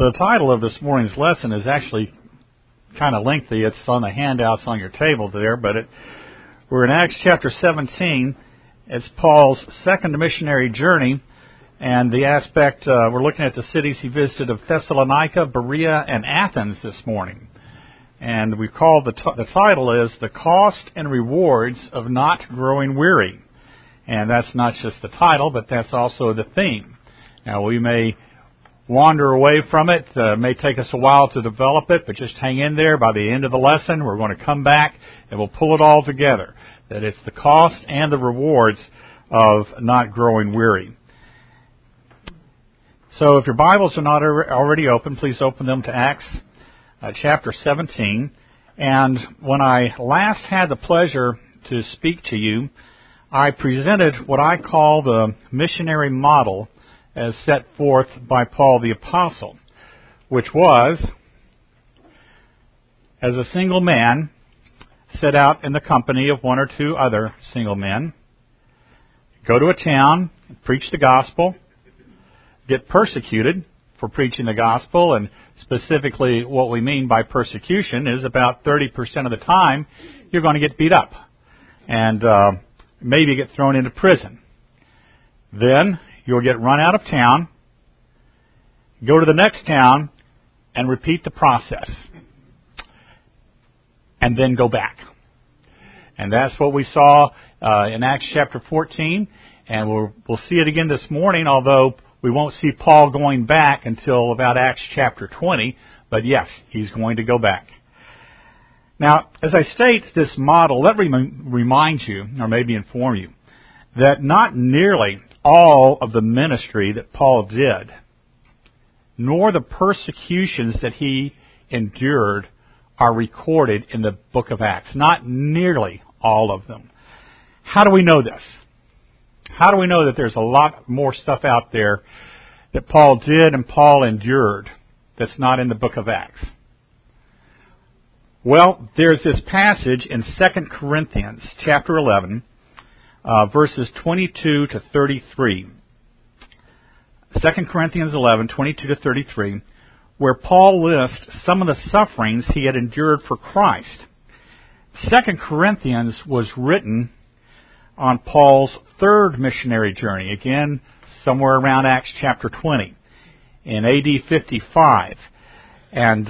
The title of this morning's lesson is actually kind of lengthy. It's on the handouts on your table there, but we're in Acts chapter 17. It's Paul's second missionary journey, and the aspect, we're looking at the cities he visited of Thessalonica, Berea, and Athens this morning. And we call the title is The Cost and Rewards of Not Growing Weary. And that's not just the title, but that's also the theme. Now, we may wander away from it. It may take us a while to develop it, but just hang in there. By the end of the lesson, we're going to come back and we'll pull it all together. That it's the cost and the rewards of not growing weary. So if your Bibles are not already open, please open them to Acts chapter 17. And when I last had the pleasure to speak to you, I presented what I call the missionary model as set forth by Paul the Apostle, which was, as a single man, set out in the company of one or two other single men, go to a town, preach the gospel, get persecuted for preaching the gospel, and specifically what we mean by persecution is about 30% of the time you're going to get beat up and maybe get thrown into prison. Then you'll get run out of town, go to the next town, and repeat the process. And then go back. And that's what we saw in Acts chapter 14. And we'll see it again this morning, although we won't see Paul going back until about Acts chapter 20. But yes, he's going to go back. Now, as I state this model, let me remind you, or maybe inform you, that not nearly all of the ministry that Paul did, nor the persecutions that he endured, are recorded in the book of Acts. Not nearly all of them. How do we know this? How do we know that there's a lot more stuff out there that Paul did and Paul endured that's not in the book of Acts? Well, there's this passage in 2 Corinthians chapter 11, verses 22 to 33. 2 Corinthians 11, 22 to 33, where Paul lists some of the sufferings he had endured for Christ. 2 Corinthians was written on Paul's third missionary journey, again, somewhere around Acts chapter 20, in AD 55. And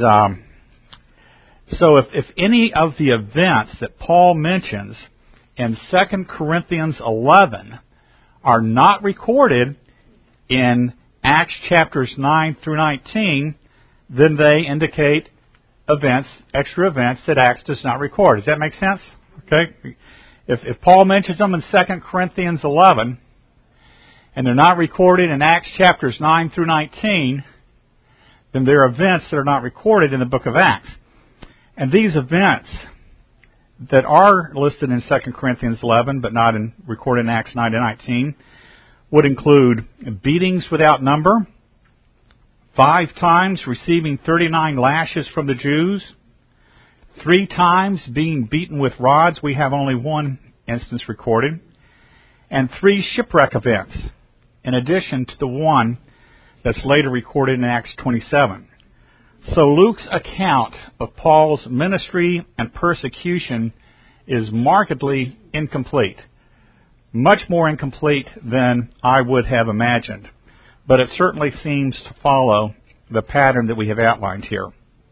so if any of the events that Paul mentions in 2 Corinthians 11 are not recorded in Acts chapters 9 through 19, then they indicate events, extra events that Acts does not record. Does that make sense? Okay. If Paul mentions them in 2 Corinthians 11 and they're not recorded in Acts chapters 9 through 19, then they're events that are not recorded in the book of Acts. And these events that are listed in 2 Corinthians 11 but not recorded in Acts 9 to 19 would include beatings without number, 5 times receiving 39 lashes from the Jews, 3 times being beaten with rods. We have only one instance recorded. And 3 shipwreck events, in addition to the one that's later recorded in Acts 27. So Luke's account of Paul's ministry and persecution is markedly incomplete. Much more incomplete than I would have imagined. But it certainly seems to follow the pattern that we have outlined here.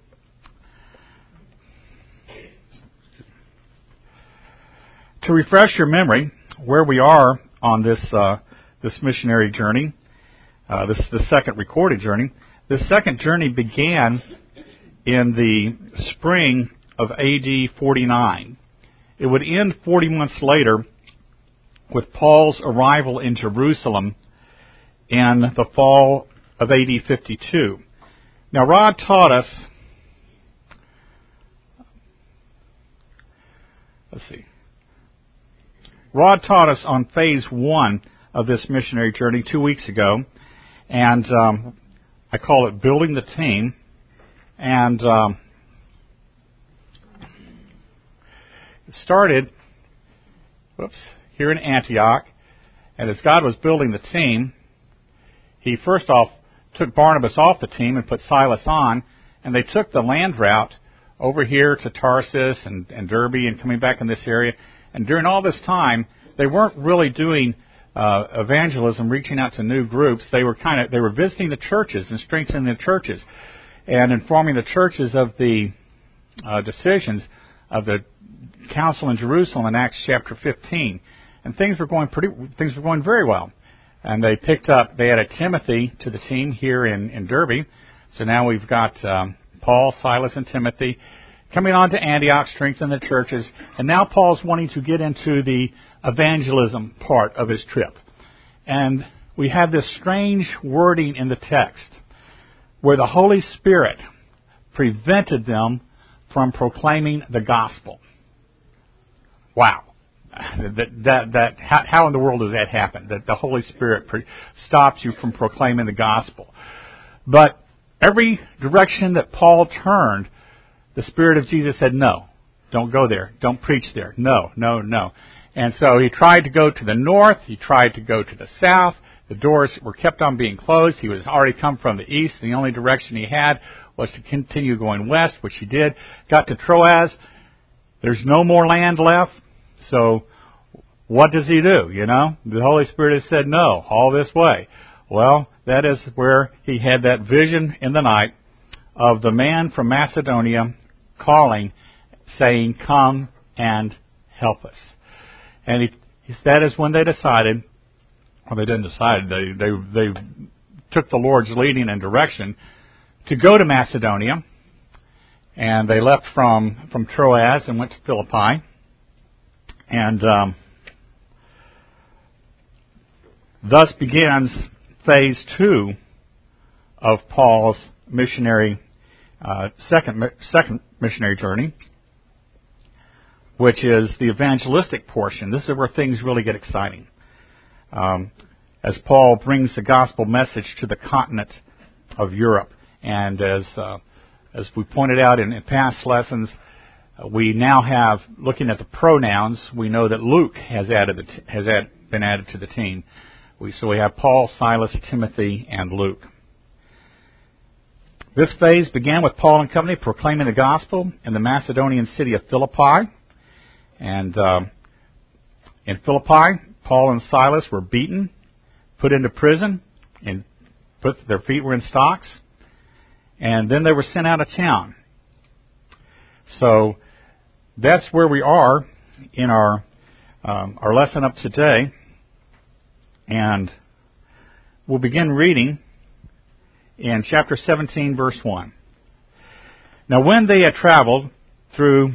To refresh your memory, where we are on this missionary journey, the second recorded journey, this second journey began in the spring of AD 49. It would end 40 months later with Paul's arrival in Jerusalem in the fall of AD 52. Now, Rod taught us, on phase 1 of this missionary journey 2 weeks ago, and I call it Building the Team. And it started here in Antioch, and as God was building the team, He first off took Barnabas off the team and put Silas on, and they took the land route over here to Tarsus and Derbe and coming back in this area. And during all this time, they weren't really doing evangelism, reaching out to new groups. They were visiting the churches and strengthening the churches and informing the churches of the decisions of the council in Jerusalem in Acts chapter 15. And things were going very well. And they added Timothy to the team here in Derbe. So now we've got Paul, Silas, and Timothy coming on to Antioch, strengthen the churches. And now Paul's wanting to get into the evangelism part of his trip. And we have this strange wording in the text where the Holy Spirit prevented them from proclaiming the gospel. Wow. How in the world does that happen? That the Holy Spirit stops you from proclaiming the gospel. But every direction that Paul turned, the Spirit of Jesus said, no, don't go there. Don't preach there. No, no, no. And so he tried to go to the north. He tried to go to the south. The doors were kept on being closed. He was already come from the east. The only direction he had was to continue going west, which he did. Got to Troas. There's no more land left. So what does he do? The Holy Spirit has said, no, all this way. Well, that is where he had that vision in the night of the man from Macedonia calling, saying, come and help us. And that is when they decided, well, they didn't decide, they took the Lord's leading and direction to go to Macedonia. And they left from Troas and went to Philippi. And thus begins phase 2 of Paul's missionary second missionary journey, which is the evangelistic portion. This is where things really get exciting. As Paul brings the gospel message to the continent of Europe, and as we pointed out in past lessons, we now have, looking at the pronouns, we know that Luke has been added to the team. So we have Paul, Silas, Timothy, and Luke. This phase began with Paul and company proclaiming the gospel in the Macedonian city of Philippi. And in Philippi, Paul and Silas were beaten, put into prison, and their feet were in stocks. And then they were sent out of town. So that's where we are in our lesson up today. And we'll begin reading in chapter 17, verse 1. Now when they had traveled through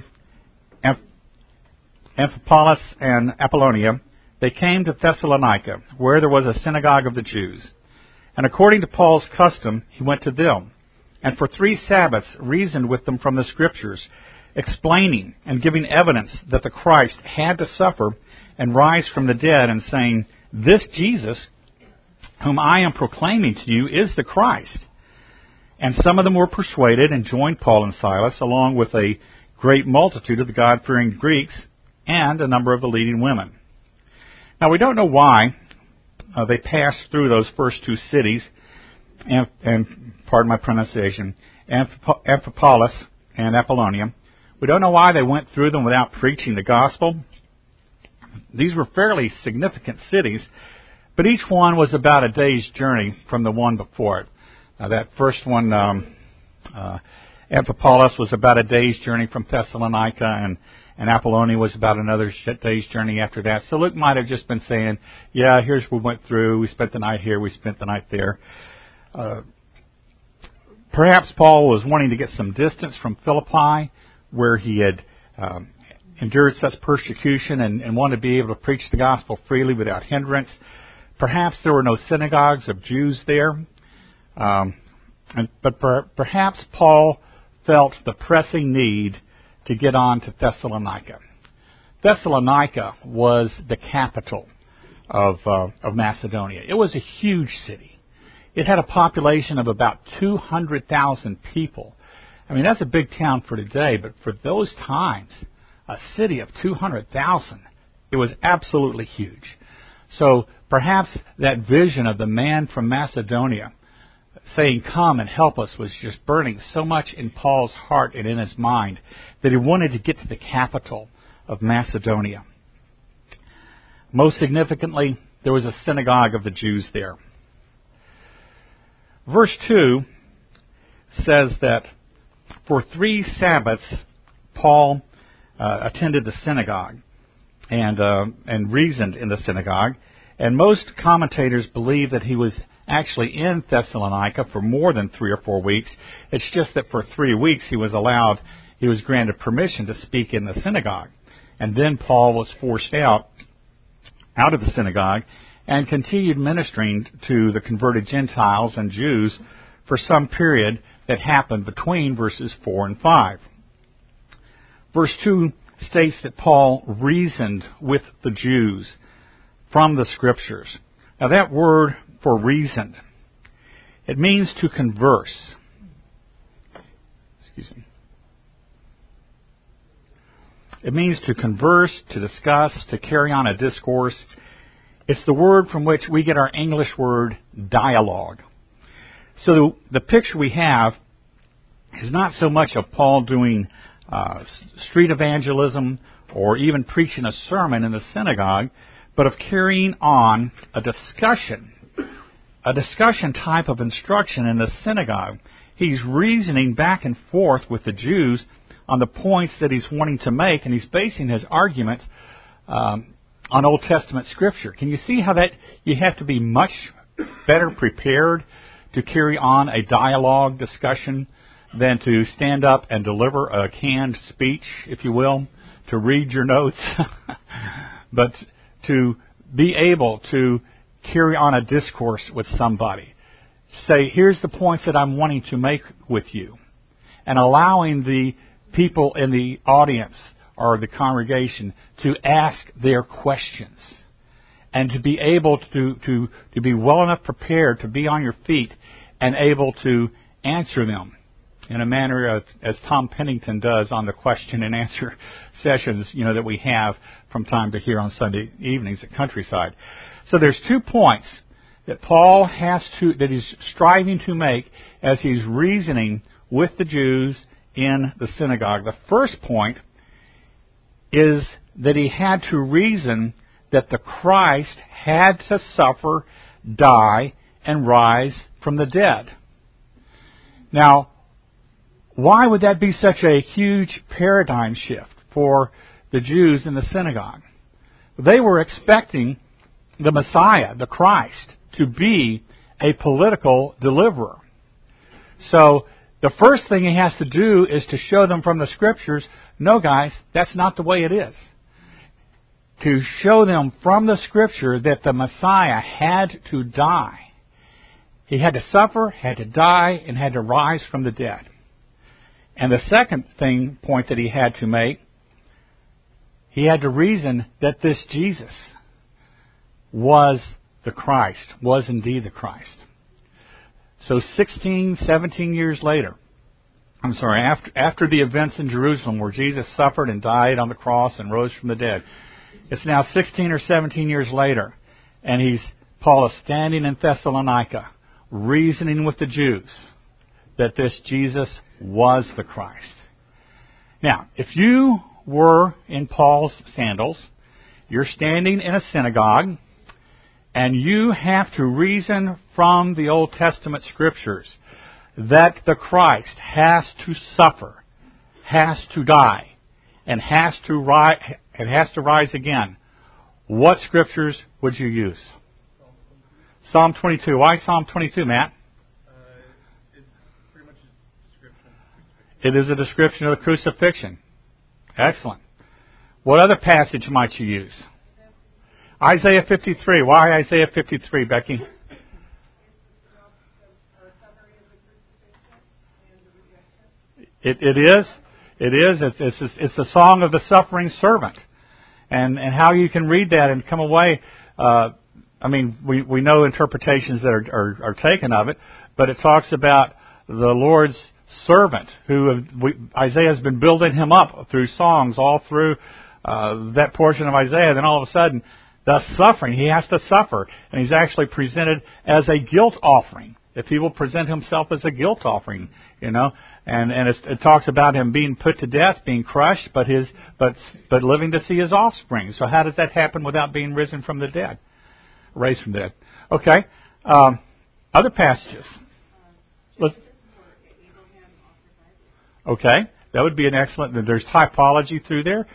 Amphipolis and Apollonia, they came to Thessalonica, where there was a synagogue of the Jews. And according to Paul's custom, he went to them, and for 3 Sabbaths reasoned with them from the Scriptures, explaining and giving evidence that the Christ had to suffer and rise from the dead, and saying, this Jesus, whom I am proclaiming to you, is the Christ. And some of them were persuaded and joined Paul and Silas, along with a great multitude of the God-fearing Greeks and a number of the leading women. Now, we don't know why they passed through those first 2 cities, and pardon my pronunciation, Amphipolis and Apollonia. We don't know why they went through them without preaching the gospel. These were fairly significant cities, but each one was about a day's journey from the one before it. That first one, Amphipolis, was about a day's journey from Thessalonica, and Apollonia was about another day's journey after that. So Luke might have just been saying, yeah, here's what we went through. We spent the night here. We spent the night there. Perhaps Paul was wanting to get some distance from Philippi, where he had endured such persecution and wanted to be able to preach the gospel freely without hindrance. Perhaps there were no synagogues of Jews there. But perhaps Paul felt the pressing need to get on to Thessalonica. Thessalonica was the capital of Macedonia. It was a huge city. It had a population of about 200,000 people. I mean, that's a big town for today, but for those times, a city of 200,000, it was absolutely huge. So perhaps that vision of the man from Macedonia saying, "Come and help us," was just burning so much in Paul's heart and in his mind that he wanted to get to the capital of Macedonia. Most significantly, there was a synagogue of the Jews there. Verse 2 says that for 3 Sabbaths, Paul attended the synagogue and reasoned in the synagogue. And most commentators believe that he was actually in Thessalonica for more than 3 or 4 weeks. It's just that for 3 weeks he was granted permission to speak in the synagogue. And then Paul was forced out of the synagogue and continued ministering to the converted Gentiles and Jews for some period that happened between verses 4 and 5. Verse 2 states that Paul reasoned with the Jews from the Scriptures. Now that word for reasoned, it means to converse. Excuse me. It means to converse, to discuss, to carry on a discourse. It's the word from which we get our English word dialogue. So the picture we have is not so much of Paul doing street evangelism or even preaching a sermon in the synagogue, but of carrying on a discussion type of instruction in the synagogue. He's reasoning back and forth with the Jews on the points that he's wanting to make, and he's basing his argument on Old Testament Scripture. Can you see how that you have to be much better prepared to carry on a dialogue discussion than to stand up and deliver a canned speech, if you will, to read your notes, but to be able to carry on a discourse with somebody. Say, here's the points that I'm wanting to make with you, and allowing the people in the audience or the congregation to ask their questions, and to be able to be well enough prepared to be on your feet and able to answer them in a manner as Tom Pennington does on the question and answer sessions, that we have from time to here on Sunday evenings at Countryside. So there's 2 points that Paul that he's striving to make as he's reasoning with the Jews in the synagogue. The first point is that he had to reason that the Christ had to suffer, die, and rise from the dead. Now, why would that be such a huge paradigm shift for the Jews in the synagogue? They were expecting the Messiah, the Christ, to be a political deliverer. So the first thing he has to do is to show them from the Scriptures, no guys, that's not the way it is. To show them from the Scripture that the Messiah had to die. He had to suffer, had to die, and had to rise from the dead. And the second point that he had to make, he had to reason that this Jesus was the Christ, was indeed the Christ. So 16, 17 years later, after the events in Jerusalem where Jesus suffered and died on the cross and rose from the dead, it's now 16 or 17 years later, and Paul is standing in Thessalonica, reasoning with the Jews that this Jesus was the Christ. Now, if you were in Paul's sandals, you're standing in a synagogue, and you have to reason from the Old Testament Scriptures that the Christ has to suffer, has to die, and has to rise again. What Scriptures would you use? Psalm 22. Why Psalm 22, Matt? It's pretty much a description. It is a description of the crucifixion. Excellent. What other passage might you use? Isaiah 53. Why Isaiah 53, Becky? It is. It's the song of the suffering servant, and how you can read that and come away. We know interpretations that are taken of it, but it talks about the Lord's servant Isaiah has been building him up through songs all through that portion of Isaiah. Then all of a sudden, the suffering, he has to suffer, and he's actually presented as a guilt offering If he will present himself as a guilt offering, and it talks about him being put to death, being crushed, but living to see his offspring. So how does that happen without being raised from the dead? Okay. Other passages. Okay, that would be an excellent. There's typology through there.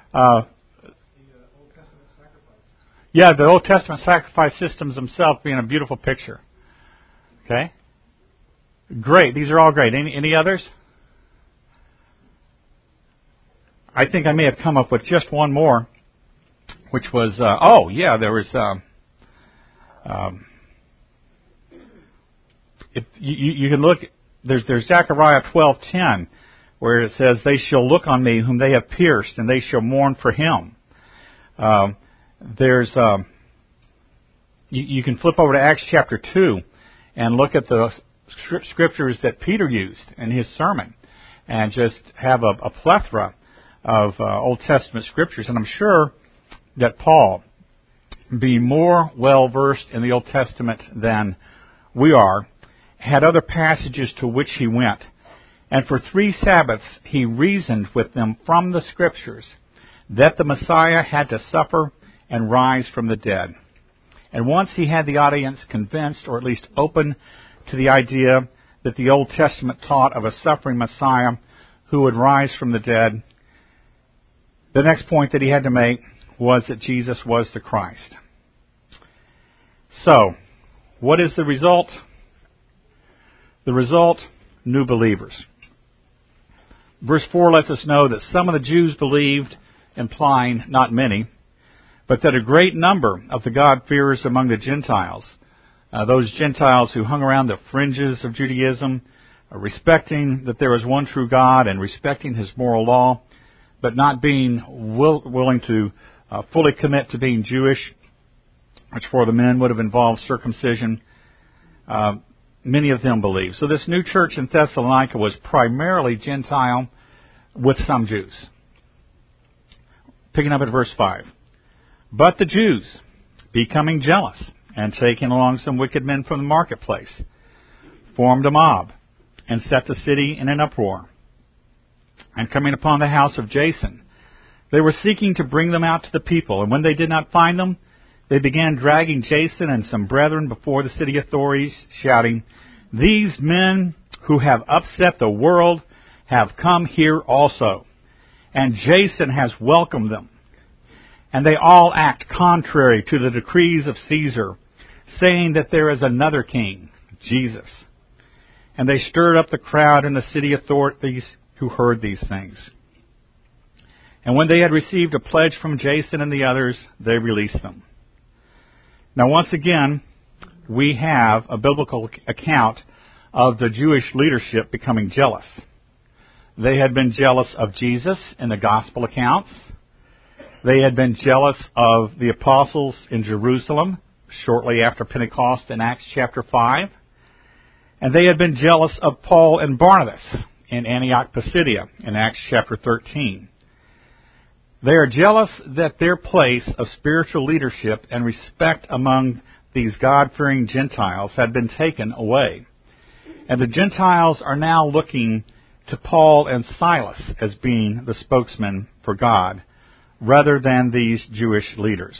Yeah, the Old Testament sacrifice systems themselves being a beautiful picture. Okay? Great. These are all great. Any others? I think I may have come up with just one more, which was, there was, if you can look, there's Zechariah 12:10, where it says, "They shall look on me whom they have pierced, and they shall mourn for him." You can flip over to Acts chapter 2 and look at the scriptures that Peter used in his sermon, and just have a plethora of Old Testament scriptures. And I'm sure that Paul, being more well-versed in the Old Testament than we are, had other passages to which he went. And for 3 Sabbaths he reasoned with them from the scriptures that the Messiah had to suffer and rise from the dead. And once he had the audience convinced, or at least open to the idea that the Old Testament taught of a suffering Messiah who would rise from the dead, the next point that he had to make was that Jesus was the Christ. So, what is the result? The result, new believers. Verse 4 lets us know that some of the Jews believed, implying not many, but that a great number of the God-fearers among the Gentiles, those Gentiles who hung around the fringes of Judaism, respecting that there was one true God and respecting His moral law, but not being willing to fully commit to being Jewish, which for the men would have involved circumcision, many of them believed. So this new church in Thessalonica was primarily Gentile with some Jews. Picking up at verse 5. But the Jews, becoming jealous, and taking along some wicked men from the marketplace, formed a mob, and set the city in an uproar. And coming upon the house of Jason, they were seeking to bring them out to the people. And when they did not find them, they began dragging Jason and some brethren before the city authorities, shouting, "These men who have upset the world have come here also, and Jason has welcomed them. And they all act contrary to the decrees of Caesar, saying that there is another king, Jesus." And they stirred up the crowd and the city authorities who heard these things. And when they had received a pledge from Jason and the others, they released them. Now once again, we have a biblical account of the Jewish leadership becoming jealous. They had been jealous of Jesus in the gospel accounts. They had been jealous of the apostles in Jerusalem shortly after Pentecost in Acts chapter 5. And they had been jealous of Paul and Barnabas in Antioch Pisidia in Acts chapter 13. They are jealous that their place of spiritual leadership and respect among these God-fearing Gentiles had been taken away. And the Gentiles are now looking to Paul and Silas as being the spokesmen for God, rather than these Jewish leaders.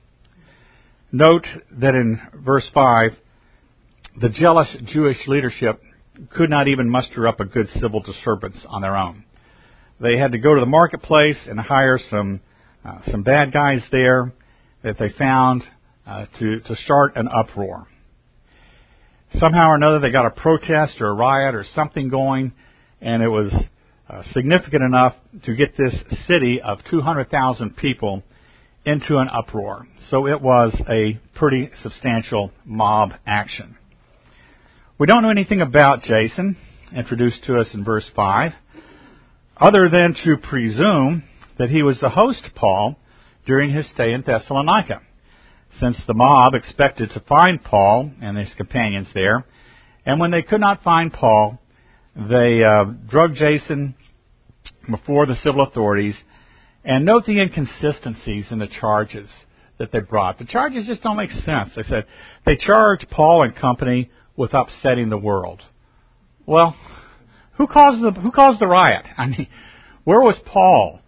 Note that in verse 5, the jealous Jewish leadership could not even muster up a good civil disturbance on their own. They had to go to the marketplace and hire some bad guys there that they found to start an uproar. Somehow or another they got a protest or a riot or something going, and it was significant enough to get this city of 200,000 people into an uproar. So it was a pretty substantial mob action. We don't know anything about Jason, introduced to us in verse 5, other than to presume that he was the host to Paul during his stay in Thessalonica, since the mob expected to find Paul and his companions there, and when they could not find Paul, they drugged Jason before the civil authorities. And note the inconsistencies in the charges that they brought. The charges just don't make sense. They said they charged Paul and company with upsetting the world. Well, who caused the riot? I mean, where was Paul?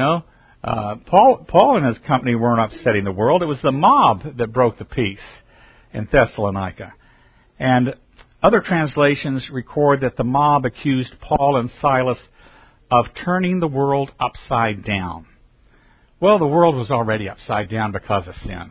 Paul and his company weren't upsetting the world. It was the mob that broke the peace in Thessalonica. And other translations record that the mob accused Paul and Silas of turning the world upside down. Well, the world was already upside down because of sin.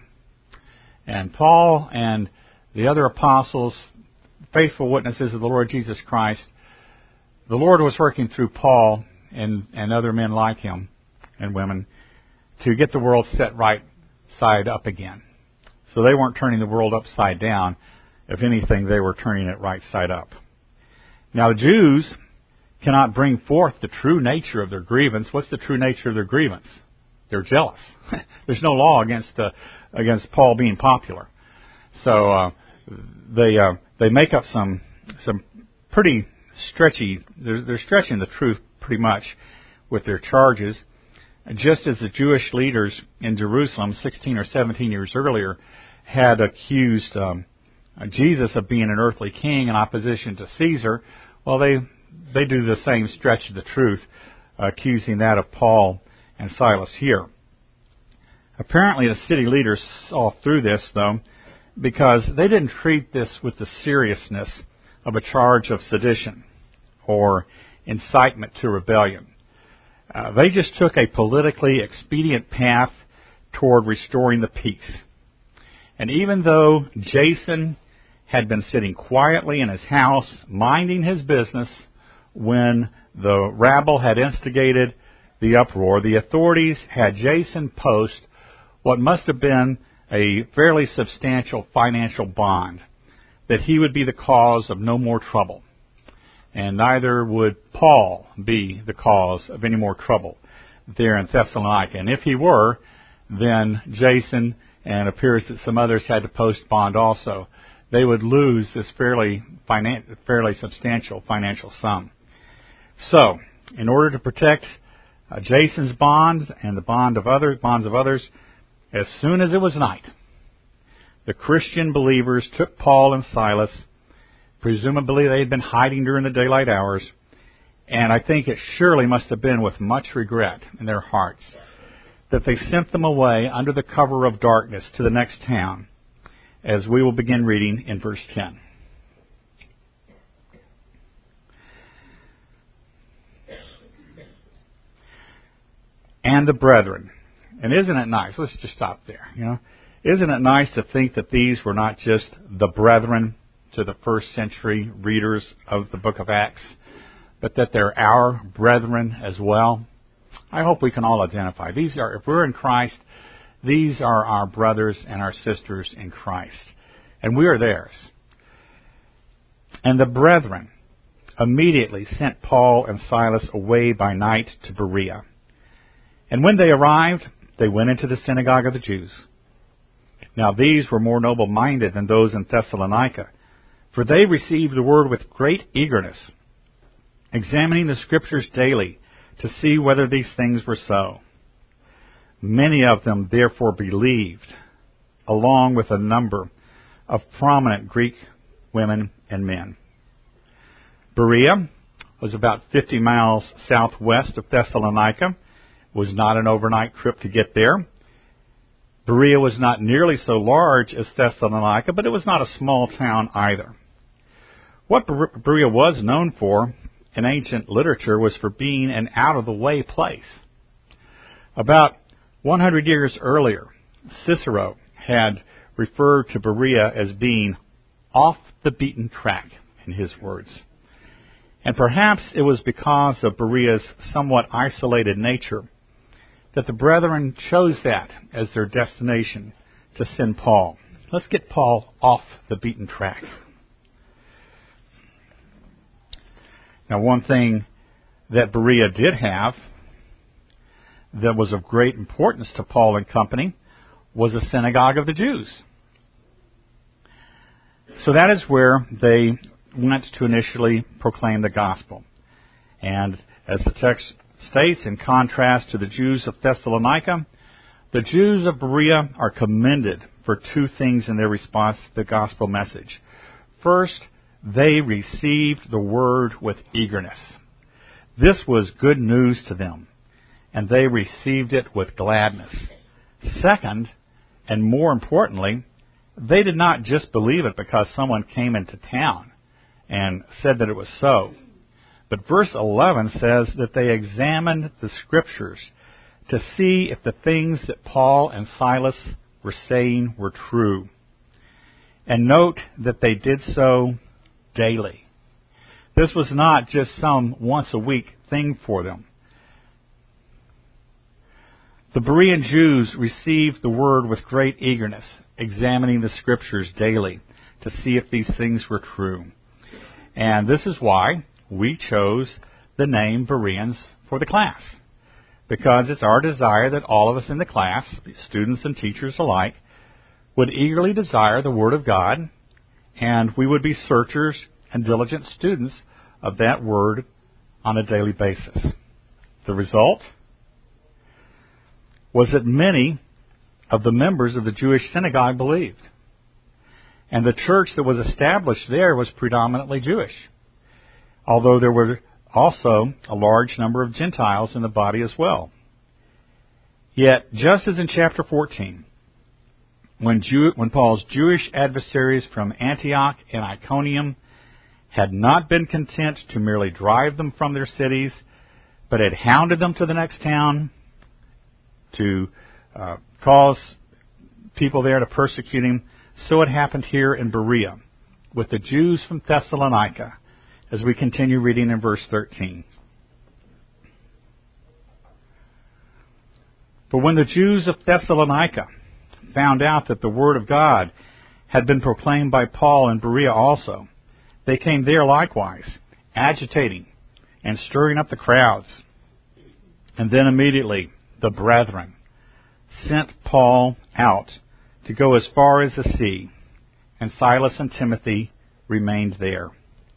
And Paul and the other apostles, faithful witnesses of the Lord Jesus Christ, the Lord was working through Paul and other men like him and women to get the world set right side up again. So they weren't turning the world upside down. If anything, they were turning it right side up. Now, the Jews cannot bring forth the true nature of their grievance. What's the true nature of their grievance? They're jealous. There's no law against Paul being popular. So they make up some pretty stretchy. They're stretching the truth pretty much with their charges. Just as the Jewish leaders in Jerusalem 16 or 17 years earlier had accused Jesus of being an earthly king in opposition to Caesar, well, they do the same stretch of the truth, accusing that of Paul and Silas here. Apparently, the city leaders saw through this, though, because they didn't treat this with the seriousness of a charge of sedition or incitement to rebellion. They just took a politically expedient path toward restoring the peace. And even though Jason had been sitting quietly in his house, minding his business, when the rabble had instigated the uproar, the authorities had Jason post what must have been a fairly substantial financial bond, that he would be the cause of no more trouble. And neither would Paul be the cause of any more trouble there in Thessalonica. And if he were, then Jason, and it appears that some others had to post bond also, they would lose this fairly substantial financial sum. So, in order to protect Jason's bonds and the bonds of others, as soon as it was night, the Christian believers took Paul and Silas. Presumably they had been hiding during the daylight hours, and I think it surely must have been with much regret in their hearts that they sent them away under the cover of darkness to the next town, as we will begin reading in verse 10. And the brethren. And isn't it nice? Let's just stop there. Isn't it nice to think that these were not just the brethren to the first century readers of the book of Acts, but that they're our brethren as well? I hope we can all identify. If we're in Christ, these are our brothers and our sisters in Christ, and we are theirs. And the brethren immediately sent Paul and Silas away by night to Berea. And when they arrived, they went into the synagogue of the Jews. Now these were more noble-minded than those in Thessalonica, for they received the word with great eagerness, examining the Scriptures daily to see whether these things were so. Many of them therefore believed, along with a number of prominent Greek women and men. Berea was about 50 miles southwest of Thessalonica. It was not an overnight trip to get there. Berea was not nearly so large as Thessalonica, but it was not a small town either. What Berea was known for in ancient literature was for being an out-of-the-way place. About 100 years earlier, Cicero had referred to Berea as being off the beaten track, in his words. And perhaps it was because of Berea's somewhat isolated nature that the brethren chose that as their destination to send Paul. Let's get Paul off the beaten track. Now, one thing that Berea did have that was of great importance to Paul and company was a synagogue of the Jews. So that is where they went to initially proclaim the gospel. And as the text states, in contrast to the Jews of Thessalonica, the Jews of Berea are commended for two things in their response to the gospel message. first, they received the word with eagerness. This was good news to them, and they received it with gladness. Second, and more importantly, they did not just believe it because someone came into town and said that it was so. But verse 11 says that they examined the Scriptures to see if the things that Paul and Silas were saying were true. And note that they did so daily. This was not just some once-a-week thing for them. The Berean Jews received the word with great eagerness, examining the Scriptures daily to see if these things were true. And this is why we chose the name Bereans for the class, because it's our desire that all of us in the class, students and teachers alike, would eagerly desire the Word of God, and we would be searchers and diligent students of that Word on a daily basis. The result was that many of the members of the Jewish synagogue believed. And the church that was established there was predominantly Jewish, although there were also a large number of Gentiles in the body as well. Yet, just as in chapter 14, when Paul's Jewish adversaries from Antioch and Iconium had not been content to merely drive them from their cities, but had hounded them to the next town to cause people there to persecute him, so it happened here in Berea with the Jews from Thessalonica, as we continue reading in verse 13. For when the Jews of Thessalonica found out that the word of God had been proclaimed by Paul in Berea also, they came there likewise, agitating and stirring up the crowds. And then immediately the brethren sent Paul out to go as far as the sea, and Silas and Timothy remained there.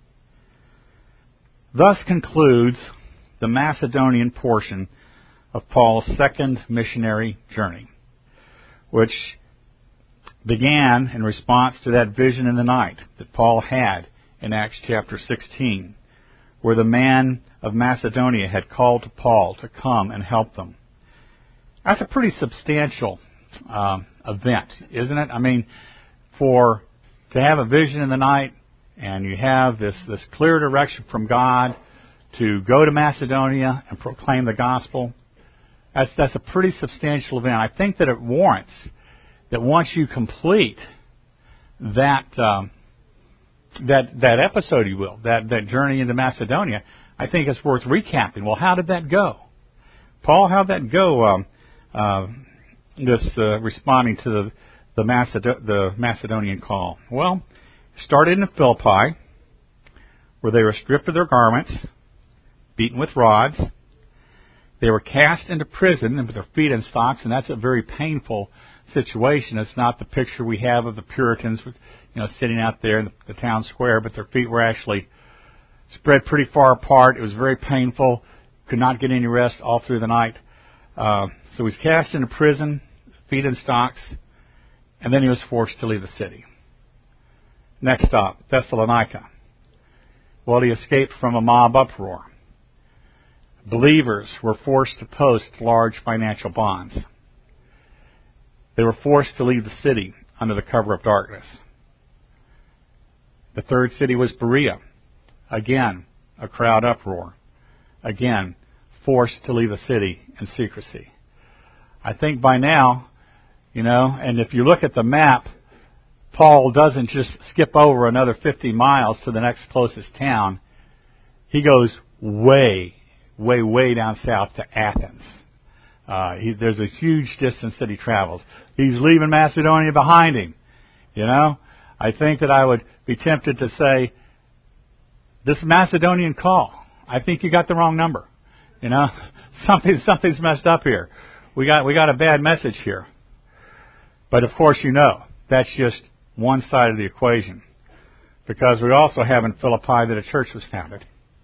Thus concludes the Macedonian portion of Paul's second missionary journey, which began in response to that vision in the night that Paul had in Acts chapter 16, where the man of Macedonia had called to Paul to come and help them. That's a pretty substantial event, isn't it? I mean, to have a vision in the night and you have this clear direction from God to go to Macedonia and proclaim the gospel, that's a pretty substantial event. I think that it warrants that once you complete that episode, you will, that journey into Macedonia, I think it's worth recapping. Well, how did that go? Paul, how'd that go? Responding to the Macedonian call. Well, it started in Philippi, where they were stripped of their garments, beaten with rods. They were cast into prison with their feet in stocks, and that's a very painful situation. It's not the picture we have of the Puritans, sitting out there in the town square, but their feet were actually spread pretty far apart. It was very painful. Could not get any rest all through the night. So he was cast into prison, feet in stocks, and then he was forced to leave the city. Next stop, Thessalonica. Well, he escaped from a mob uproar. Believers were forced to post large financial bonds. They were forced to leave the city under the cover of darkness. The third city was Berea. Again, a crowd uproar. Again, forced to leave the city in secrecy. I think by now, and if you look at the map, Paul doesn't just skip over another 50 miles to the next closest town. He goes way down south to Athens. There's a huge distance that he travels. He's leaving Macedonia behind him. I think that I would be tempted to say, this Macedonian call, I think you got the wrong number. Something's messed up here. We got a bad message here. But of course, that's just one side of the equation, because we also have in Philippi that a church was founded.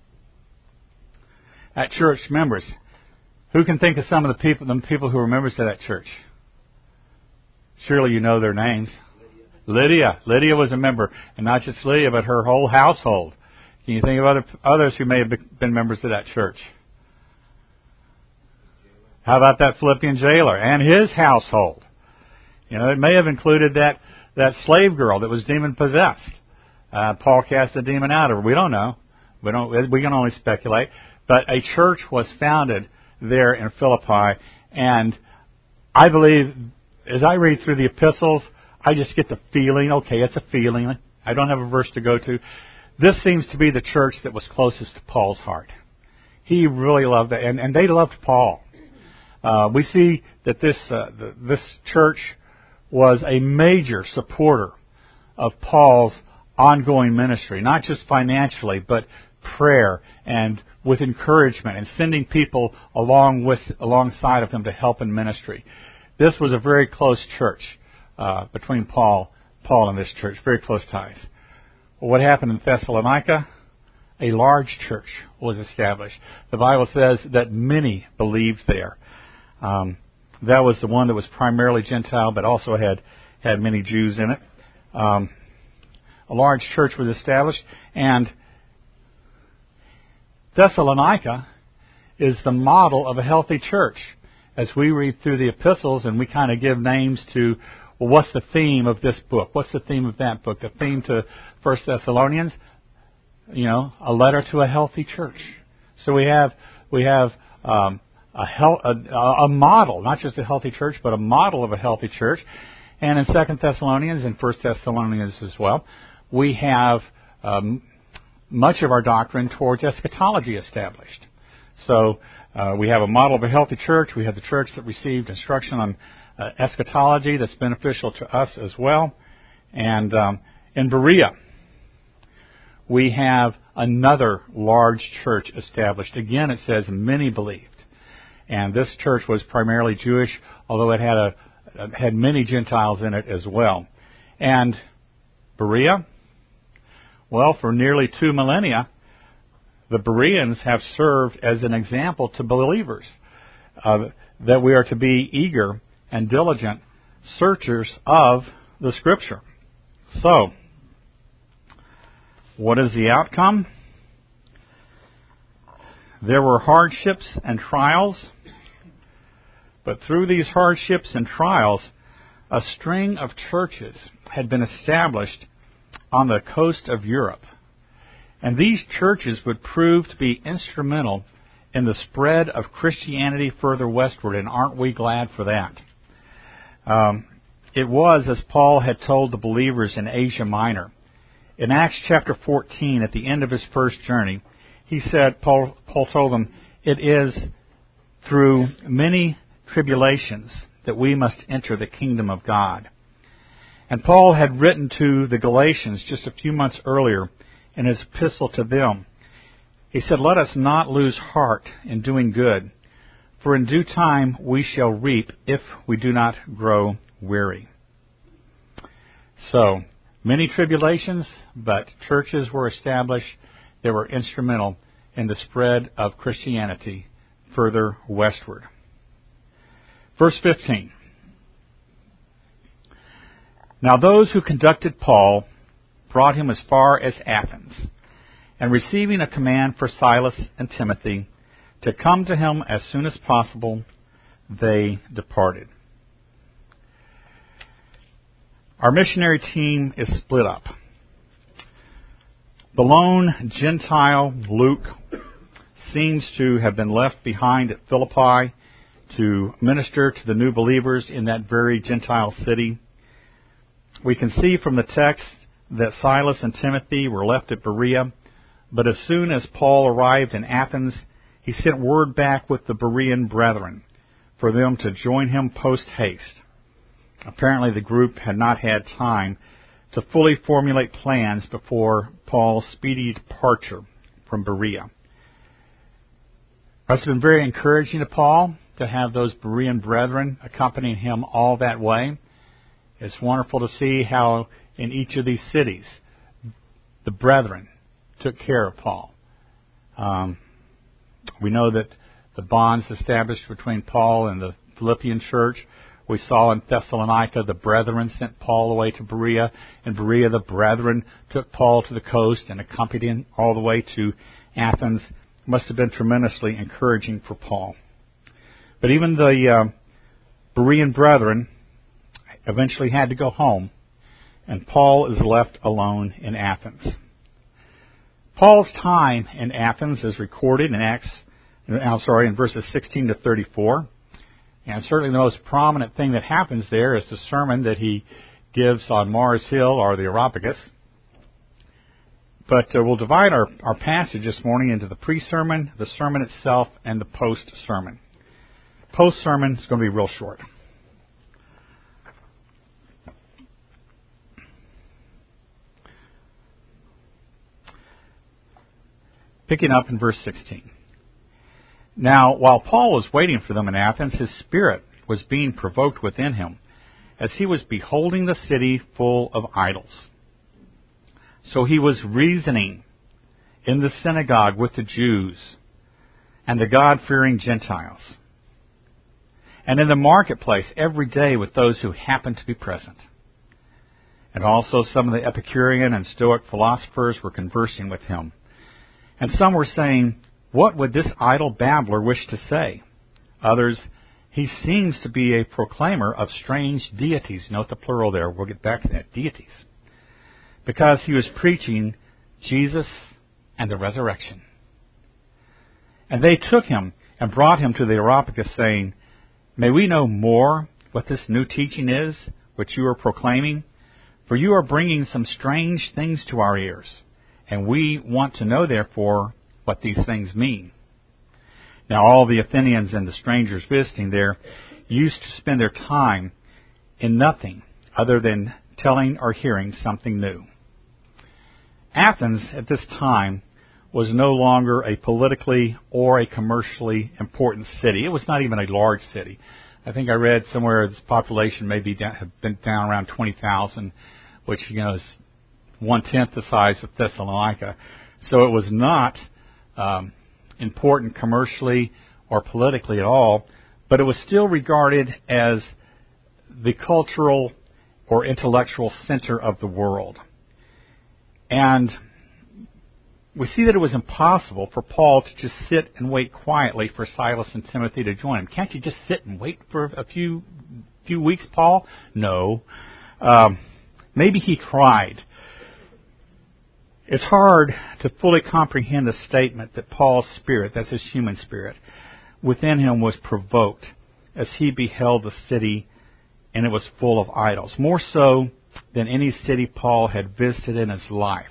At church members, who can think of some of the people who were members of that church? Surely you know their names. Lydia. Lydia was a member, and not just Lydia, but her whole household. Can you think of others who may have been members of that church? How about that Philippian jailer and his household? You know, it may have included that slave girl that was demon possessed. Paul cast the demon out of her. We don't know. We can only speculate. But a church was founded there in Philippi, and I believe, as I read through the epistles, I just get the feeling, okay, it's a feeling. I don't have a verse to go to. This seems to be the church that was closest to Paul's heart. He really loved that, and they loved Paul. We see that this church was a major supporter of Paul's ongoing ministry, not just financially, but prayer and with encouragement and sending people alongside of him to help in ministry. This was a very close church between Paul and this church, very close ties. Well, what happened in Thessalonica? A large church was established. The Bible says that many believed there. That was the one that was primarily Gentile, but also had many Jews in it. A large church was established, and Thessalonica is the model of a healthy church. As we read through the epistles and we kind of give names to, well, what's the theme of this book? What's the theme of that book? The theme to 1 Thessalonians, a letter to a healthy church. So we have a model, not just a healthy church, but a model of a healthy church. And in 2 Thessalonians and 1 Thessalonians as well, we have much of our doctrine towards eschatology established. So we have a model of a healthy church. We have the church that received instruction on eschatology that's beneficial to us as well. And in Berea, we have another large church established. Again, it says many believed. And this church was primarily Jewish, although it had many Gentiles in it as well. And Berea, well, for nearly 2 millennia, the Bereans have served as an example to believers that we are to be eager and diligent searchers of the Scripture. So, what is the outcome? There were hardships and trials, but through these hardships and trials, a string of churches had been established on the coast of Europe. And these churches would prove to be instrumental in the spread of Christianity further westward, and aren't we glad for that? It was as Paul had told the believers in Asia Minor. In Acts chapter 14, at the end of his first journey, he said, Paul told them, it is through many tribulations that we must enter the kingdom of God. And Paul had written to the Galatians just a few months earlier in his epistle to them. He said, let us not lose heart in doing good, for in due time we shall reap if we do not grow weary. So, many tribulations, but churches were established that were instrumental in the spread of Christianity further westward. Verse 15. Now those who conducted Paul brought him as far as Athens, and receiving a command for Silas and Timothy to come to him as soon as possible, they departed. Our missionary team is split up. The lone Gentile, Luke, seems to have been left behind at Philippi to minister to the new believers in that very Gentile city. We can see from the text that Silas and Timothy were left at Berea, but as soon as Paul arrived in Athens, he sent word back with the Berean brethren for them to join him post-haste. Apparently the group had not had time to fully formulate plans before Paul's speedy departure from Berea. It must have been very encouraging to Paul to have those Berean brethren accompanying him all that way. It's wonderful to see how in each of these cities the brethren took care of Paul. We know that the bonds established between Paul and the Philippian church We saw in Thessalonica the brethren sent Paul away to Berea. In Berea, the brethren took Paul to the coast and accompanied him all the way to Athens. It must have been tremendously encouraging for Paul. But even the Berean brethren eventually had to go home, and Paul is left alone in Athens. Paul's time in Athens is recorded in verses 16 to 34. And certainly the most prominent thing that happens there is the sermon that he gives on Mars Hill, or the Areopagus. But we'll divide our passage this morning into the pre-sermon, the sermon itself, and the post-sermon. Post-sermon is going to be real short. Picking up in verse 16. Now, while Paul was waiting for them in Athens, his spirit was being provoked within him, as he was beholding the city full of idols. So he was reasoning in the synagogue with the Jews and the God-fearing Gentiles, and in the marketplace every day with those who happened to be present. And also some of the Epicurean and Stoic philosophers were conversing with him. And some were saying, "What would this idle babbler wish to say?" Others, "He seems to be a proclaimer of strange deities." Note the plural there. We'll get back to that. Deities. Because he was preaching Jesus and the resurrection. And they took him and brought him to the Areopagus, saying, "May we know more what this new teaching is, which you are proclaiming? For you are bringing some strange things to our ears, and we want to know, therefore, what these things mean." Now all the Athenians and the strangers visiting there used to spend their time in nothing other than telling or hearing something new. Athens at this time was no longer a politically or a commercially important city. It was not even a large city. I think I read somewhere its population may have been down around 20,000, which is 1/10 the size of Thessalonica. So it was not important commercially or politically at all, but it was still regarded as the cultural or intellectual center of the world. And we see that it was impossible for Paul to just sit and wait quietly for Silas and Timothy to join him. Can't you just sit and wait for a few weeks, Paul? No. Maybe he tried. It's hard to fully comprehend the statement that Paul's spirit, that's his human spirit, within him was provoked as he beheld the city, and it was full of idols. More so than any city Paul had visited in his life.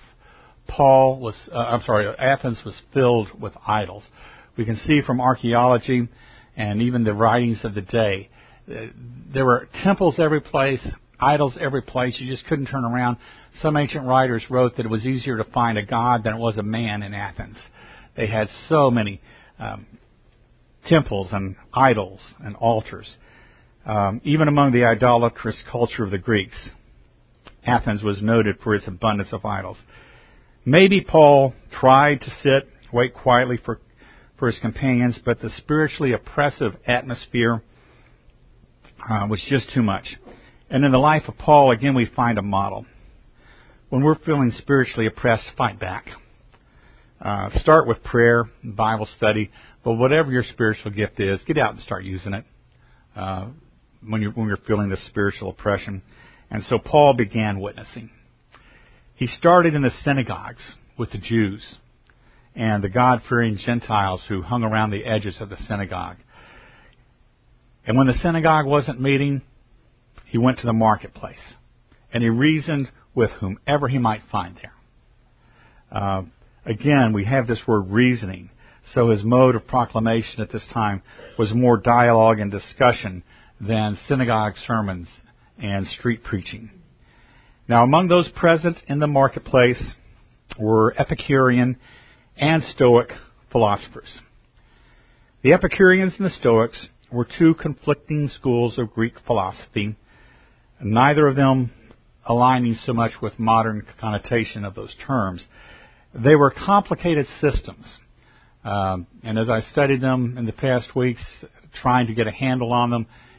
Athens was filled with idols. We can see from archaeology and even the writings of the day, there were temples every place, idols every place. You just couldn't turn around. Some ancient writers wrote that it was easier to find a god than it was a man in Athens. They had so many temples and idols and altars. Even among the idolatrous culture of the Greeks, Athens was noted for its abundance of idols. Maybe Paul tried to sit, wait quietly for his companions, but the spiritually oppressive atmosphere was just too much. And in the life of Paul, again, we find a model. When we're feeling spiritually oppressed, fight back. Start with prayer, Bible study, but whatever your spiritual gift is, get out and start using it when you're feeling this spiritual oppression. And so Paul began witnessing. He started in the synagogues with the Jews and the God-fearing Gentiles who hung around the edges of the synagogue. And when the synagogue wasn't meeting, he went to the marketplace, and he reasoned with whomever he might find there. Again, we have this word reasoning. So his mode of proclamation at this time was more dialogue and discussion than synagogue sermons and street preaching. Now, among those present in the marketplace were Epicurean and Stoic philosophers. The Epicureans and the Stoics were two conflicting schools of Greek philosophy, neither of them aligning so much with modern connotation of those terms. They were complicated systems. And as I studied them in the past weeks, trying to get a handle on them,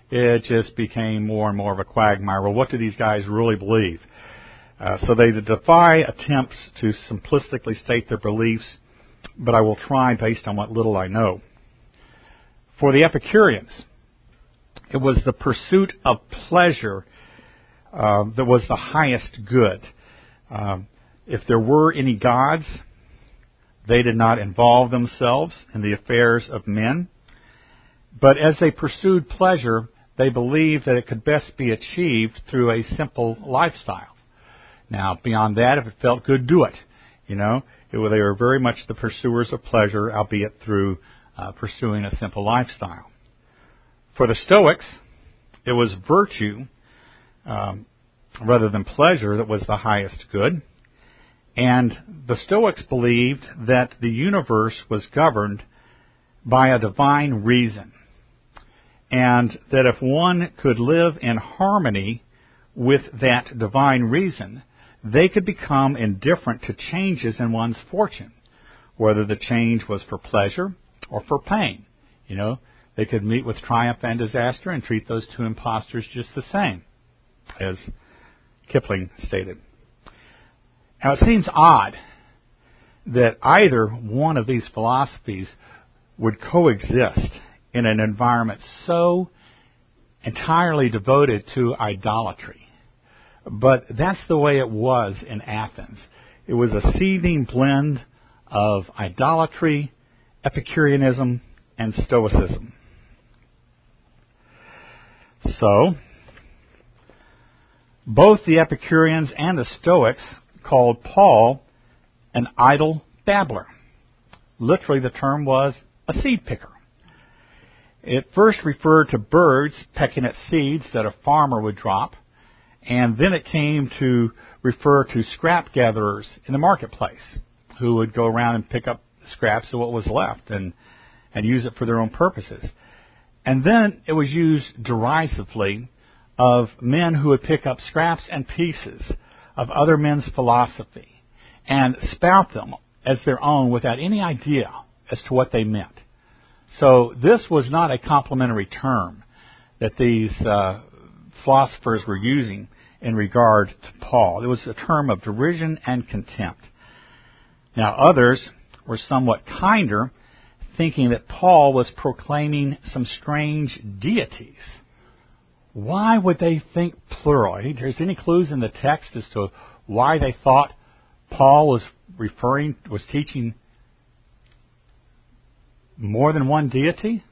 it just became more and more of a quagmire. Well, what do these guys really believe? So they defy attempts to simplistically state their beliefs, but I will try based on what little I know. For the Epicureans, it was the pursuit of pleasure that was the highest good. If there were any gods, they did not involve themselves in the affairs of men. But as they pursued pleasure, they believed that it could best be achieved through a simple lifestyle. Now, beyond that, if it felt good, do it. They were very much the pursuers of pleasure, albeit through pursuing a simple lifestyle. For the Stoics, it was virtue rather than pleasure that was the highest good. And the Stoics believed that the universe was governed by a divine reason, and that if one could live in harmony with that divine reason, they could become indifferent to changes in one's fortune, whether the change was for pleasure or for pain. They could meet with triumph and disaster and treat those two impostors just the same, as Kipling stated. Now, it seems odd that either one of these philosophies would coexist in an environment so entirely devoted to idolatry. But that's the way it was in Athens. It was a seething blend of idolatry, Epicureanism, and Stoicism. So, both the Epicureans and the Stoics called Paul an idle babbler. Literally, the term was a seed picker. It first referred to birds pecking at seeds that a farmer would drop, and then it came to refer to scrap gatherers in the marketplace who would go around and pick up scraps of what was left and use it for their own purposes. And then it was used derisively of men who would pick up scraps and pieces of other men's philosophy and spout them as their own without any idea as to what they meant. So this was not a complimentary term that these philosophers were using in regard to Paul. It was a term of derision and contempt. Now others were somewhat kinder, thinking that Paul was proclaiming some strange deities. Why would they think plural? There's any clues in the text as to why they thought Paul was teaching more than one deity?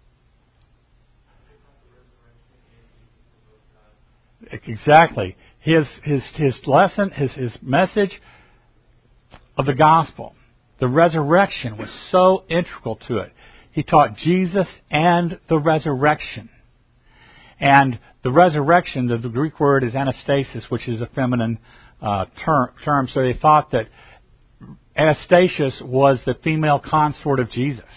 Exactly. His lesson, his message of the gospel, the resurrection, was so integral to it. He taught Jesus and the resurrection. And the resurrection, the Greek word is anastasis, which is a feminine term. So they thought that Anastasius was the female consort of Jesus.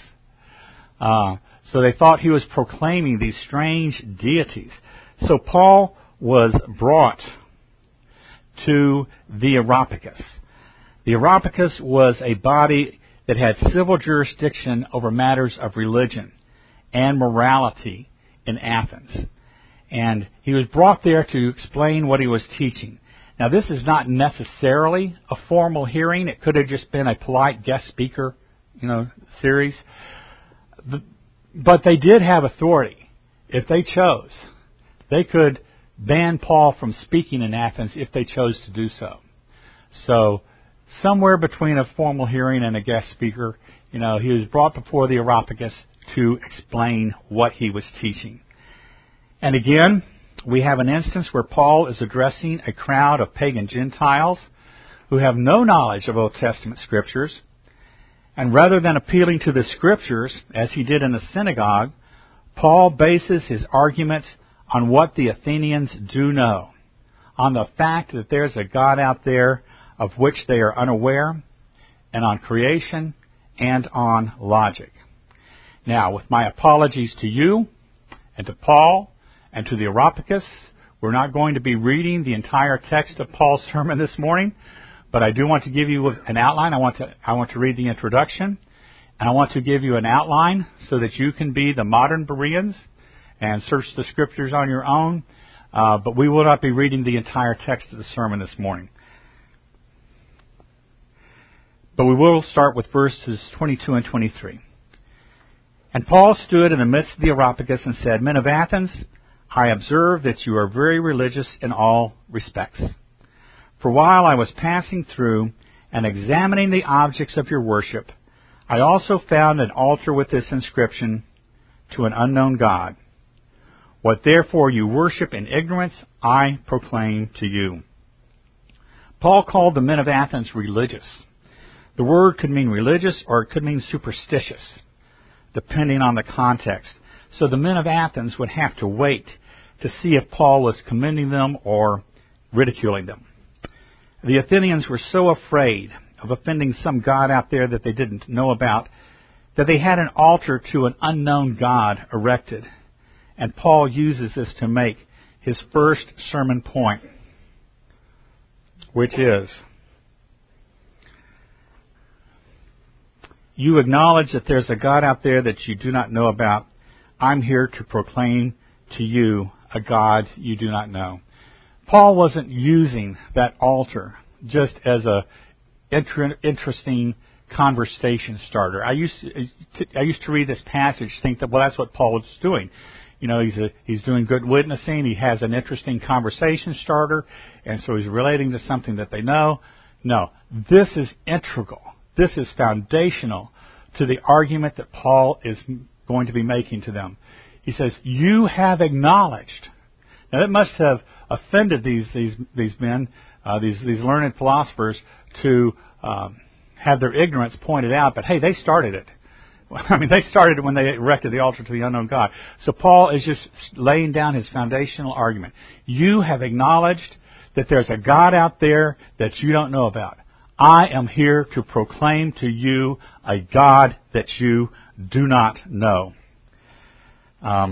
So they thought he was proclaiming these strange deities. So Paul was brought to the Areopagus. The Areopagus was a body that had civil jurisdiction over matters of religion and morality in Athens. And he was brought there to explain what he was teaching. Now, this is not necessarily a formal hearing. It could have just been a polite guest speaker, series. But they did have authority. If they chose, they could ban Paul from speaking in Athens if they chose to do so. So, somewhere between a formal hearing and a guest speaker, he was brought before the Areopagus to explain what he was teaching. And again, we have an instance where Paul is addressing a crowd of pagan Gentiles who have no knowledge of Old Testament Scriptures. And rather than appealing to the Scriptures, as he did in the synagogue, Paul bases his arguments on what the Athenians do know, on the fact that there's a God out there of which they are unaware, and on creation and on logic. Now, with my apologies to you and to Paul and to the Areopagus, we're not going to be reading the entire text of Paul's sermon this morning, but I do want to give you an outline. I want to read the introduction, and I want to give you an outline so that you can be the modern Bereans and search the Scriptures on your own. But we will not be reading the entire text of the sermon this morning. But we will start with verses 22 and 23. And Paul stood in the midst of the Areopagus and said, Men of Athens, I observe that you are very religious in all respects. For while I was passing through and examining the objects of your worship, I also found an altar with this inscription, To an unknown God. What therefore you worship in ignorance, I proclaim to you. Paul called the men of Athens religious. The word could mean religious or it could mean superstitious, depending on the context. So the men of Athens would have to wait to see if Paul was commending them or ridiculing them. The Athenians were so afraid of offending some god out there that they didn't know about that they had an altar to an unknown God erected. And Paul uses this to make his first sermon point, which is, you acknowledge that there's a God out there that you do not know about. I'm here to proclaim to you a God you do not know. Paul wasn't using that altar just as a interesting conversation starter. I used to read this passage, think that, well, that's what Paul was doing. You know, he's doing good witnessing. He has an interesting conversation starter, and so he's relating to something that they know. No, this is integral. This is foundational to the argument that Paul is going to be making to them. He says, you have acknowledged. Now that must have offended these men, these learned philosophers, to have their ignorance pointed out. But hey, they started it. I mean, they started it when they erected the altar to the unknown God. So Paul is just laying down his foundational argument. You have acknowledged that there's a God out there that you don't know about. I am here to proclaim to you a God that you do not know. And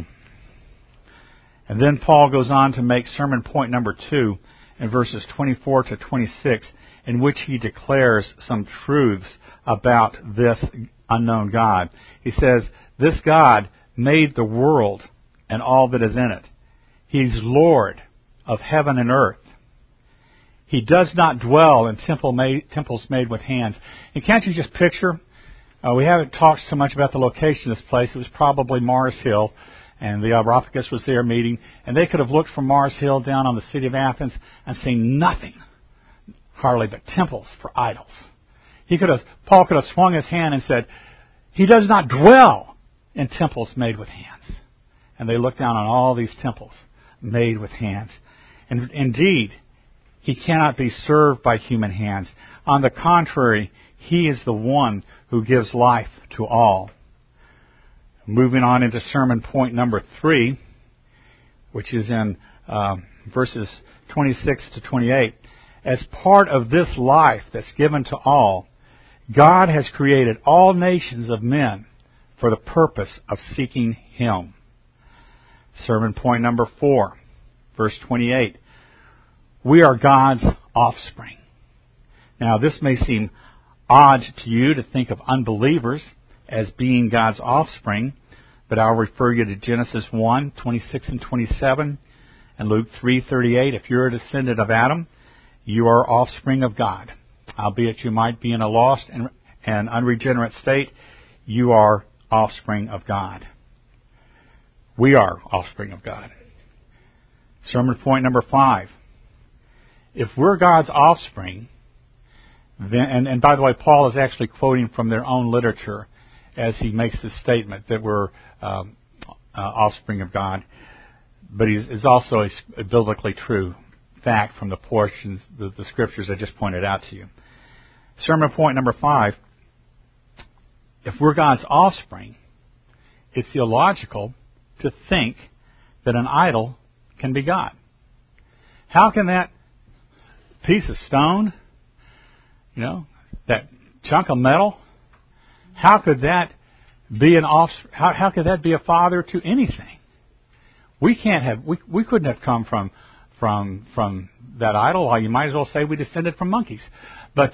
then Paul goes on to make sermon point number 2 in verses 24 to 26, in which he declares some truths about this unknown God. He says, this God made the world and all that is in it. He's Lord of heaven and earth. He does not dwell in temples made with hands. And can't you just picture? We haven't talked so much about the location of this place. It was probably Mars Hill, and the Areopagus was there meeting. And they could have looked from Mars Hill down on the city of Athens and seen nothing, hardly but temples for idols. Paul could have swung his hand and said, He does not dwell in temples made with hands. And they looked down on all these temples made with hands. And indeed, He cannot be served by human hands. On the contrary, He is the one who gives life to all. Moving on into sermon point number 3, which is in verses 26 to 28. As part of this life that's given to all, God has created all nations of men for the purpose of seeking Him. Sermon point number 4, verse 28. We are God's offspring. Now, this may seem odd to you to think of unbelievers as being God's offspring, but I'll refer you to Genesis 1, 26 and 27, and Luke 3:38. If you're a descendant of Adam, you are offspring of God. Albeit you might be in a lost and unregenerate state, you are offspring of God. We are offspring of God. Sermon point number 5. If we're God's offspring, then, and by the way, Paul is actually quoting from their own literature as he makes this statement that we're offspring of God, but it's also a biblically true fact from the portions, the scriptures I just pointed out to you. Sermon point number 5, if we're God's offspring, it's illogical to think that an idol can be God. How can that piece of stone, that chunk of metal, how could that be how could that be a father to anything? We couldn't have come from that idol. Well, you might as well say we descended from monkeys. But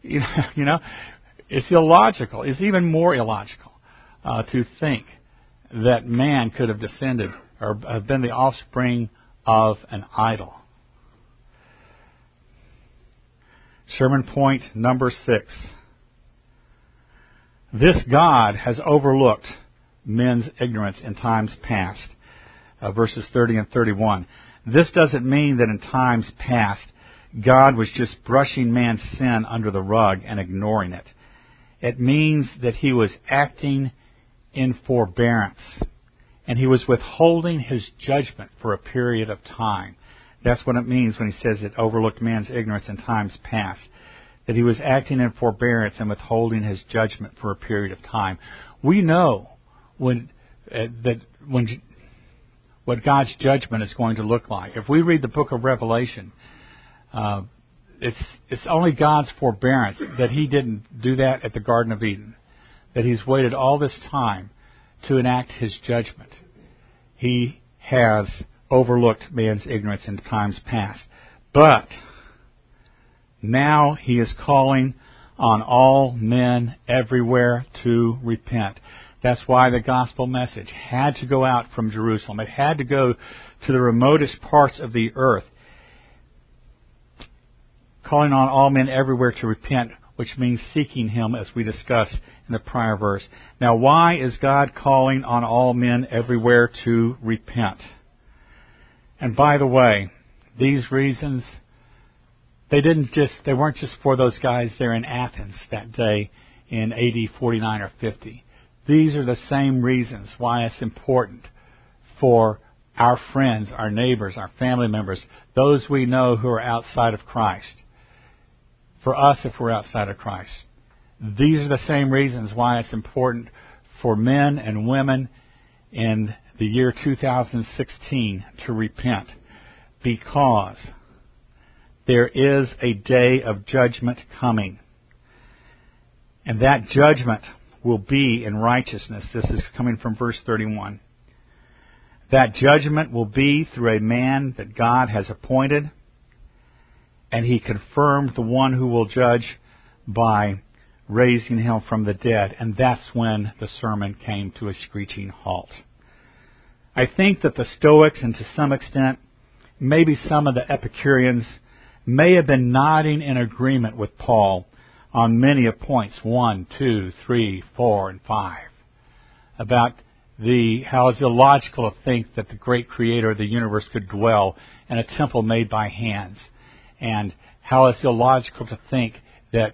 it's illogical. It's even more illogical to think that man could have descended or have been the offspring of an idol. Sermon point number 6. This God has overlooked men's ignorance in times past. Verses 30 and 31. This doesn't mean that in times past God was just brushing man's sin under the rug and ignoring it. It means that He was acting in forbearance, and He was withholding His judgment for a period of time. That's what it means when He says it overlooked man's ignorance in times past. That He was acting in forbearance and withholding His judgment for a period of time. We know what God's judgment is going to look like. If we read the book of Revelation, it's only God's forbearance that He didn't do that at the Garden of Eden. That He's waited all this time to enact His judgment. He has overlooked man's ignorance in times past. But now He is calling on all men everywhere to repent. That's why the gospel message had to go out from Jerusalem. It had to go to the remotest parts of the earth, calling on all men everywhere to repent, which means seeking Him, as we discussed in the prior verse. Now, why is God calling on all men everywhere to repent? And by the way, these reasons, they weren't just for those guys there in Athens that day in AD 49 or 50. These are the same reasons why it's important for our friends, our neighbors, our family members, those we know who are outside of Christ. For us, if we're outside of Christ. These are the same reasons why it's important for men and women in the year 2016 to repent. Because there is a day of judgment coming. And that judgment will be in righteousness. This is coming from verse 31. That judgment will be through a man that God has appointed, and He confirmed the one who will judge by raising Him from the dead. And that's when the sermon came to a screeching halt. I think that the Stoics, and to some extent, maybe some of the Epicureans, may have been nodding in agreement with Paul on many of points 1, 2, 3, 4, and 5 about how it's illogical to think that the great Creator of the universe could dwell in a temple made by hands, and how it's illogical to think that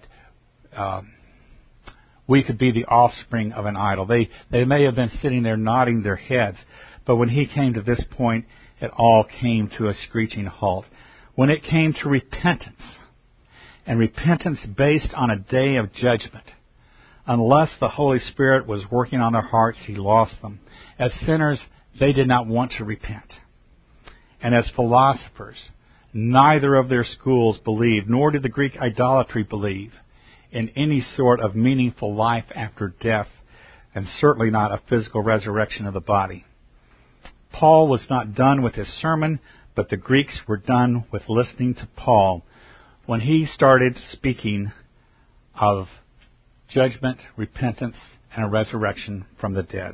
we could be the offspring of an idol. They may have been sitting there nodding their heads, but when he came to this point, it all came to a screeching halt. When it came to repentance, and repentance based on a day of judgment, unless the Holy Spirit was working on their hearts, He lost them. As sinners, they did not want to repent. And as philosophers, neither of their schools believed, nor did the Greek idolatry believe, in any sort of meaningful life after death, and certainly not a physical resurrection of the body. Paul was not done with his sermon, but the Greeks were done with listening to Paul when he started speaking of judgment, repentance, and a resurrection from the dead.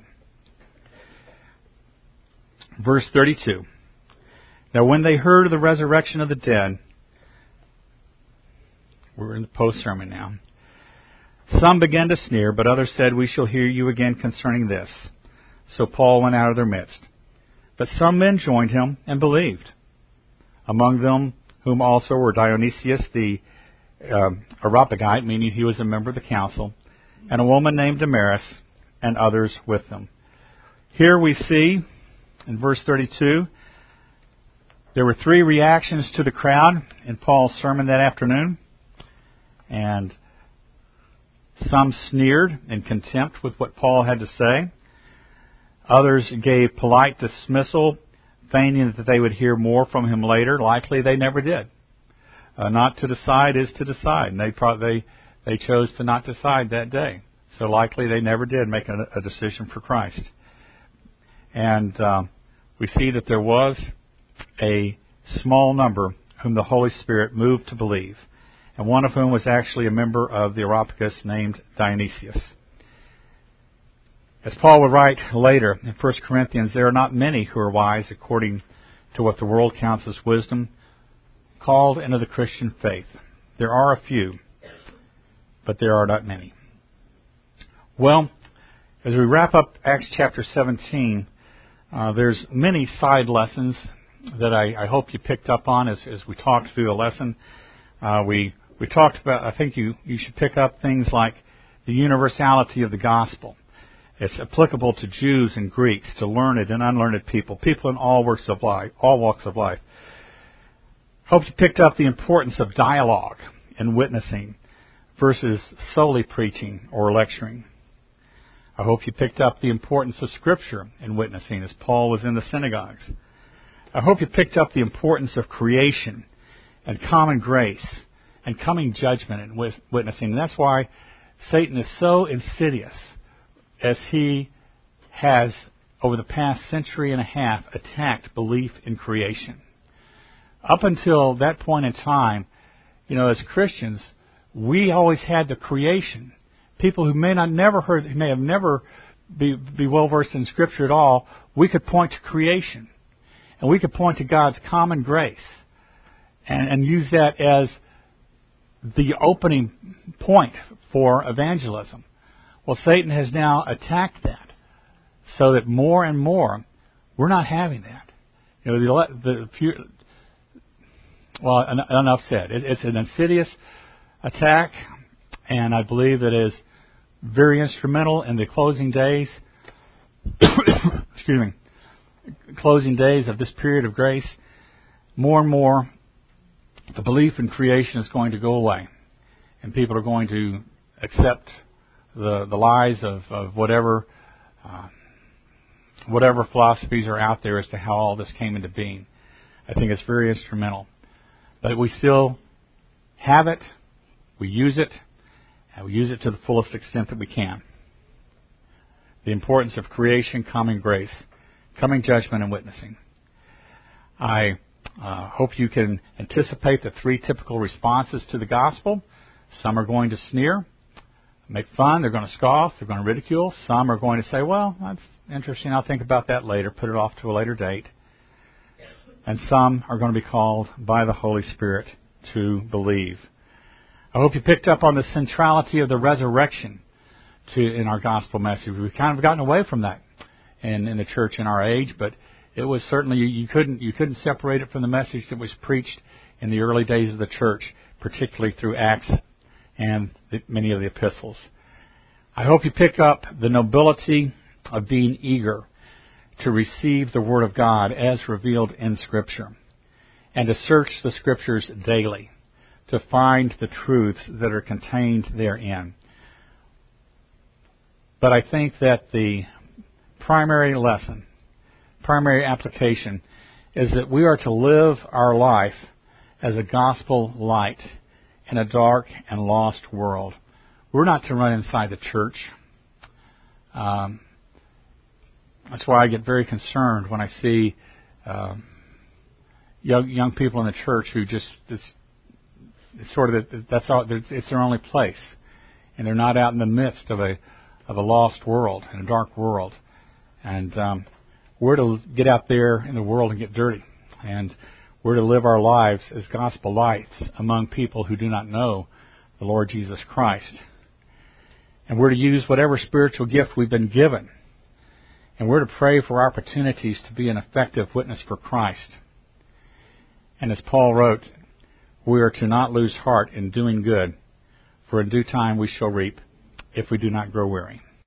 Verse 32. Now when they heard of the resurrection of the dead, we're in the post-sermon now, some began to sneer, but others said, "We shall hear you again concerning this." So Paul went out of their midst. But some men joined him and believed, among them whom also were Dionysius the Areopagite, meaning he was a member of the council, and a woman named Damaris, and others with them. Here we see, in verse 32, there were three reactions to the crowd in Paul's sermon that afternoon. And some sneered in contempt with what Paul had to say. Others gave polite dismissal, feigning that they would hear more from him later. Likely they never did. Not to decide is to decide. And they chose to not decide that day. So likely they never did make a decision for Christ. And we see that there was a small number whom the Holy Spirit moved to believe, and one of whom was actually a member of the Areopagus named Dionysius. As Paul would write later in 1 Corinthians, there are not many who are wise according to what the world counts as wisdom, called into the Christian faith. There are a few, but there are not many. Well, as we wrap up Acts chapter 17, there's many side lessons that I hope you picked up on as we talked through the lesson. We talked about, I think you should pick up things like the universality of the gospel. It's applicable to Jews and Greeks, to learned and unlearned people in all walks of life. Hope you picked up the importance of dialogue and witnessing versus solely preaching or lecturing. I hope you picked up the importance of Scripture in witnessing as Paul was in the synagogues. I hope you picked up the importance of creation and common grace and coming judgment in witnessing. And that's why Satan is so insidious, as he has, over the past century and a half, attacked belief in creation. Up until that point in time, as Christians, we always had the creation. People who may have never be well versed in Scripture at all, we could point to creation. And we could point to God's common grace and use that as the opening point for evangelism. Well, Satan has now attacked that so that more and more we're not having that. Enough said. It's an insidious attack, and I believe that is very instrumental in the closing days. Closing days of this period of grace. More and more, the belief in creation is going to go away, and people are going to accept the lies of whatever philosophies are out there as to how all this came into being. I think it's very instrumental. But we still have it, we use it, and we use it to the fullest extent that we can. The importance of creation, common grace, coming judgment, and witnessing. I hope you can anticipate the three typical responses to the gospel. Some are going to sneer, make fun, they're going to scoff, they're going to ridicule. Some are going to say, well, that's interesting, I'll think about that later, put it off to a later date. And some are going to be called by the Holy Spirit to believe. I hope you picked up on the centrality of the resurrection in our gospel message. We've kind of gotten away from that in the church in our age, but it was certainly, you couldn't separate it from the message that was preached in the early days of the church, particularly through Acts and many of the epistles. I hope you pick up the nobility of being eager to receive the Word of God as revealed in Scripture, and to search the Scriptures daily to find the truths that are contained therein. But I think that the primary lesson, primary application, is that we are to live our life as a gospel light in a dark and lost world. We're not to run inside the church. That's why I get very concerned when I see young people in the church who just it's their only place, and they're not out in the midst of a lost world and a dark world. And we're to get out there in the world and get dirty, and we're to live our lives as gospel lights among people who do not know the Lord Jesus Christ. And we're to use whatever spiritual gift we've been given. And we're to pray for opportunities to be an effective witness for Christ. And as Paul wrote, we are to not lose heart in doing good, for in due time we shall reap if we do not grow weary.